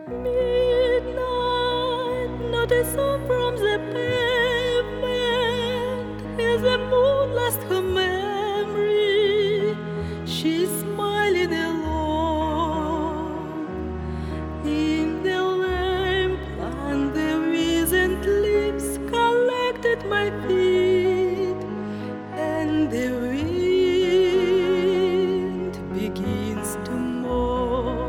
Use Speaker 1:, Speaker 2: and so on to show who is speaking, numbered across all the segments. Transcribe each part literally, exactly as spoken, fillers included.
Speaker 1: Midnight, not a sound from the pavement. As the moon lost her memory, she's smiling alone. In the lamp, and the wizened leaves collected my feet, and the wind begins to moan.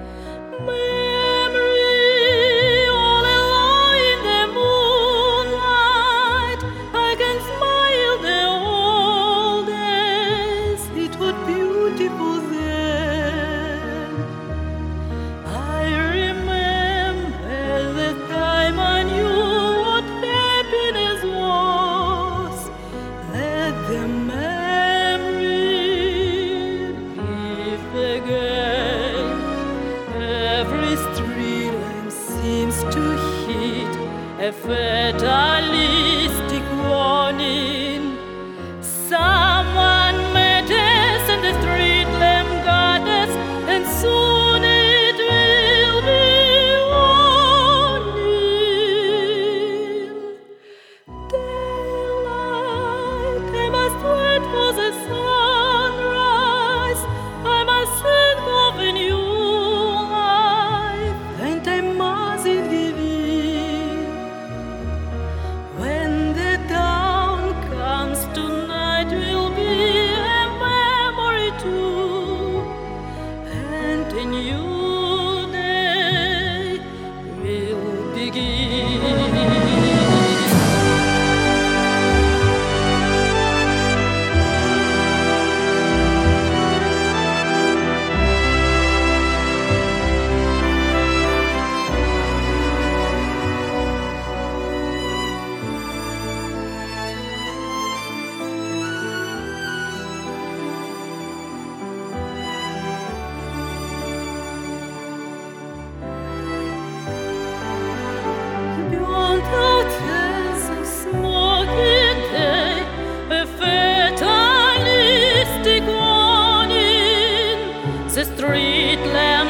Speaker 1: Memory, all alone in the moonlight, I can smile the old days. It was beautiful then. I remember the time I knew what happiness was. Let the memory live again. Every street lamp seems to hit a fatalistic warning. Someone met us and the street lamp got us, and soon it will be warning. Daylight, I must wait for the sunrise. I must think of a new life, and I mustn't give in. When the dawn comes, tonight will be a memory too, and a new day will begin. Beyond out as a smoky day, a fatalistic warning. The street lamp